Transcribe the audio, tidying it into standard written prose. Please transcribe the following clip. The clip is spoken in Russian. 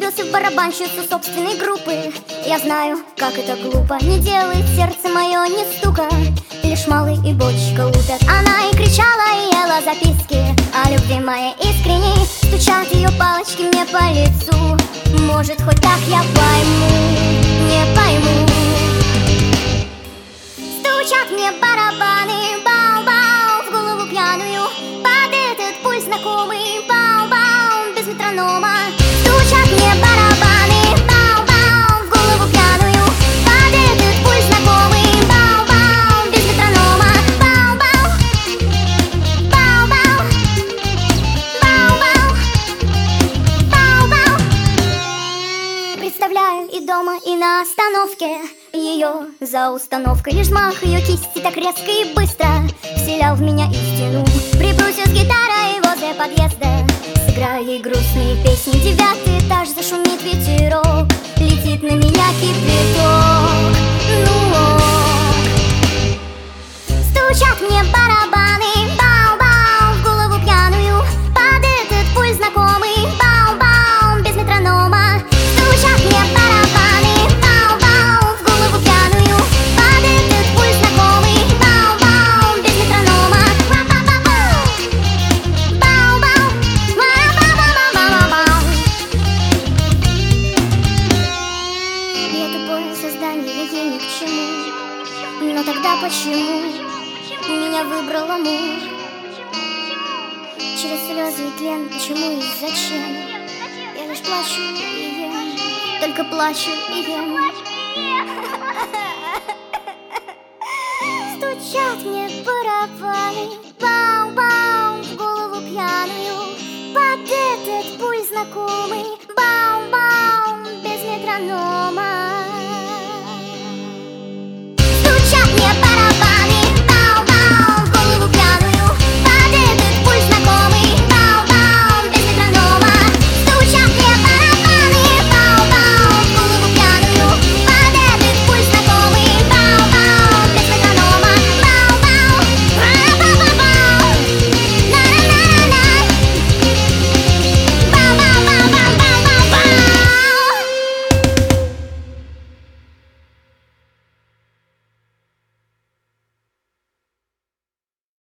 влюбился в барабанщицу собственной группы. Я знаю, как это глупо, не делает сердце мое ни стука. Лишь малый и бочка лупят. Она и кричала, и ела записки о любви моей искренней. Стучат ее палочки мне по лицу. Может, хоть так я пойму, не пойму. Стучат мне барабаны, бау-бау, в голову пьяную. Под этот пульс знакомый, бау-бау, без метронома. Стучат мне барабаны, бау-бау, в голову пьяную. Под этот пульс знакомый, бау-бау, без метронома. Бау-бау, бау-бау, бау-бау, бау-бау. Представляю и дома, и на остановке ее за установкой. Лишь взмах ее кисти так резко и быстро вселял в меня истину. Припрусь с гитарой возле подъезда, сыграю ей грустные песни. 9-й этаж, зашумит ветерок, летит на меня кипяток. Ну ок. Стучат мне барабаны, бау-бау, в голову пьяную. Под этот пульс знакомый, бау-бау, без метронома. Стучат мне барабаны, бау-бау, в голову пьяную. Под этот пульс знакомый, бау-бау, без метронома. Бау-бау, бау-бау. И это тупое создание ей ни к чему. Но тогда почему меня выбрал амур? Через слезы и тлен, почему и зачем? Я лишь плачу и ем, только плачу и ем. Стучат мне барабаны, бау-бау, в голову пьяную. Под этот пульс знакомый, бау-бау, без метронома.